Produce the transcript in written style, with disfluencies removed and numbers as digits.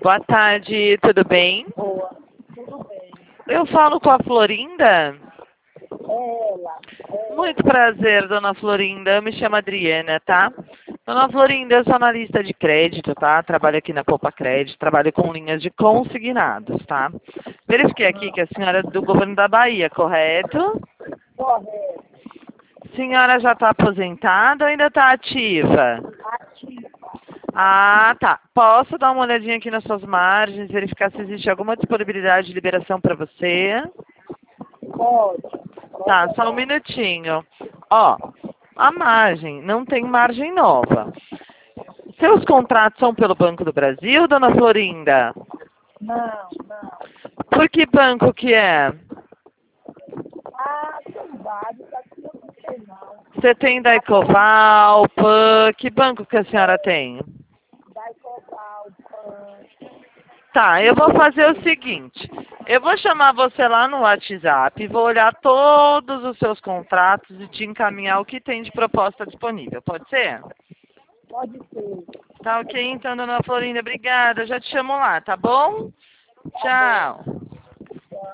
Boa tarde, tudo bem? Boa, tudo bem. Eu falo com a Florinda. Ela, Muito prazer, dona Florinda. Eu me chamo Adriana, tá? Dona Florinda, eu sou analista de crédito, tá? Trabalho aqui na Poupa Crédito, trabalho com linhas de consignados, tá? Verifiquei aqui que a senhora é do governo da Bahia, correto? correto, Senhora já está aposentada ou ainda está ativa? ativa, Ah, tá. Posso dar uma olhadinha aqui nas suas margens, verificar se existe alguma disponibilidade de liberação para você? pode. Tá, só um minutinho. Ó, a margem, não tem margem nova. Seus contratos são pelo Banco do Brasil, dona Florinda? Não. Por que banco que é? Ah, são vários, aqui eu não sei não. Você tem da Ecoval, PAN, que banco que a senhora tem? Da Ecoval, PAN, Tá, eu vou fazer o seguinte. Eu vou chamar você lá no WhatsApp, vou olhar todos os seus contratos e te encaminhar o que tem de proposta disponível. Pode ser? pode ser. Tá ok, então, dona Florinda. Obrigada. Eu já te chamo lá, tá bom? Tchau.